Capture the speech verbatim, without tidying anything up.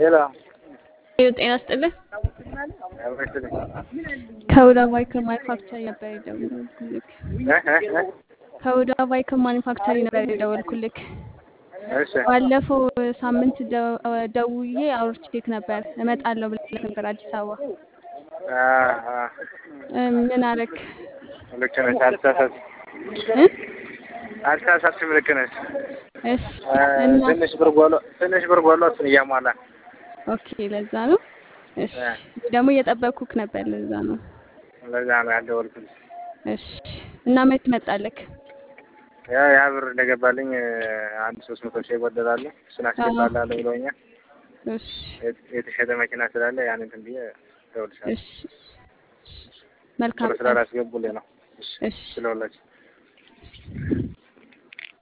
ሄሎ ጤና ይስጥልኝ። ከሁዳ ቫይክል ማኒፋክቸሪ ነበር የደወልኩልክ። ከሁዳ ቫይክል ማኒፋክቸሪ ነበር የደወልኩልክ። እሺ ባለፈው ሳምንት ደውዬ አውርቼክ ነበር እመጣለሁ ብለህ ነበር አዲስ አበባ። አአ ምን አረክ? ልክ ነሽ። አልተሳሳትም አልተሳሳትም። ልክ ነሽ። እሺ እና ትንሽ ብርጓሎ ትንሽ ብርጓሎ እሱን እያሟላ ኦኬ፣ ለዛ ነው። እሺ ደግሞ እየጠበኩክ ነበር፣ ለዛ ነው ለዛ ነው ያልደወልኩልሽ። እሺ እና መች ትመጣለክ? ያ ያ ብር እንደገባልኝ አንድ ሶስት መቶ ሺህ ይጎደላል። እሱን አስገባላለሁ ብለውኛል። እሺ የተሸጠ መኪና ስላለ ያን እንትን ብዬ እደውልልሻለሁ። እሺ መልካም ስላላስገቡልኝ ነው። እሺ እሺ ስለወላችሁ